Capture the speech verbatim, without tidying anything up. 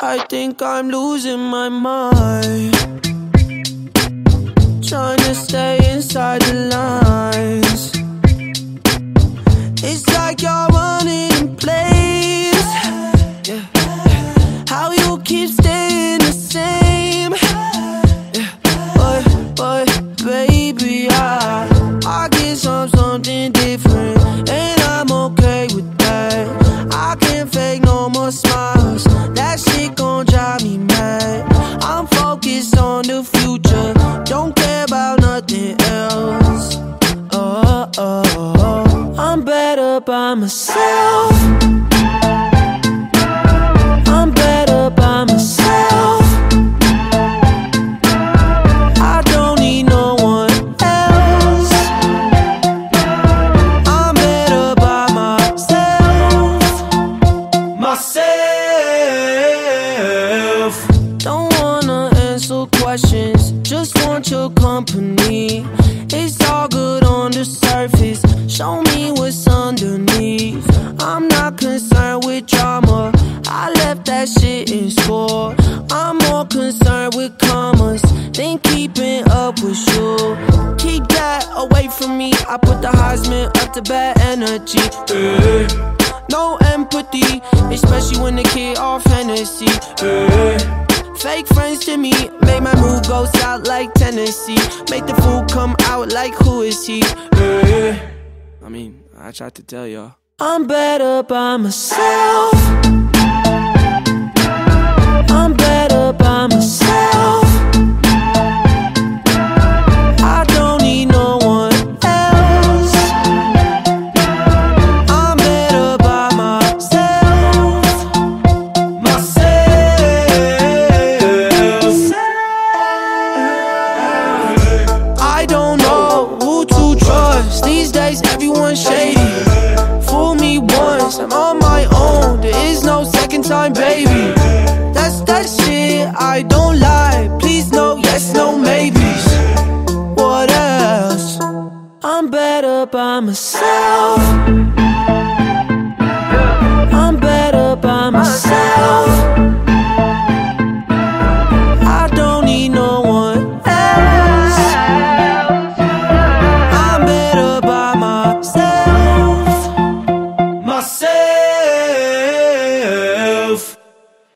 I think I'm losing my mind, trying to stay inside the lines. It's like you're running in place, yeah. How you keep staying the same, yeah. But, but baby, I, I guess I'm something different, and I'm okay with that. I can't fake no more smiles, that shit gon' drive me mad. I'm focused on the future, don't care about nothing else. Oh, oh, oh. I'm better by myself, I'm better by myself. I don't need no one else. I'm better by myself, myself. Don't wanna answer questions, just want your company. It's all good on the surface, show me what's underneath. I'm not concerned with drama, I left that shit in school. I'm more concerned with commas than keeping up with you. Keep that away from me, I put the Heisman up to bad energy, eh. No empathy, especially when the kid off Hennessy, eh. Fake friends to me, make my mood go south like Tennessee. Make the fool come out like who is he, eh. I mean, I tried to tell y'all. I'm better by myself, I'm better by myself. I don't need no one else. I'm better by myself, myself. I don't know who to trust, these days everyone's shady. Fool me once, I'm on my own, there is no second time, baby. That's that shit, I don't lie, please no yes, no maybes. What else? I'm better by myself.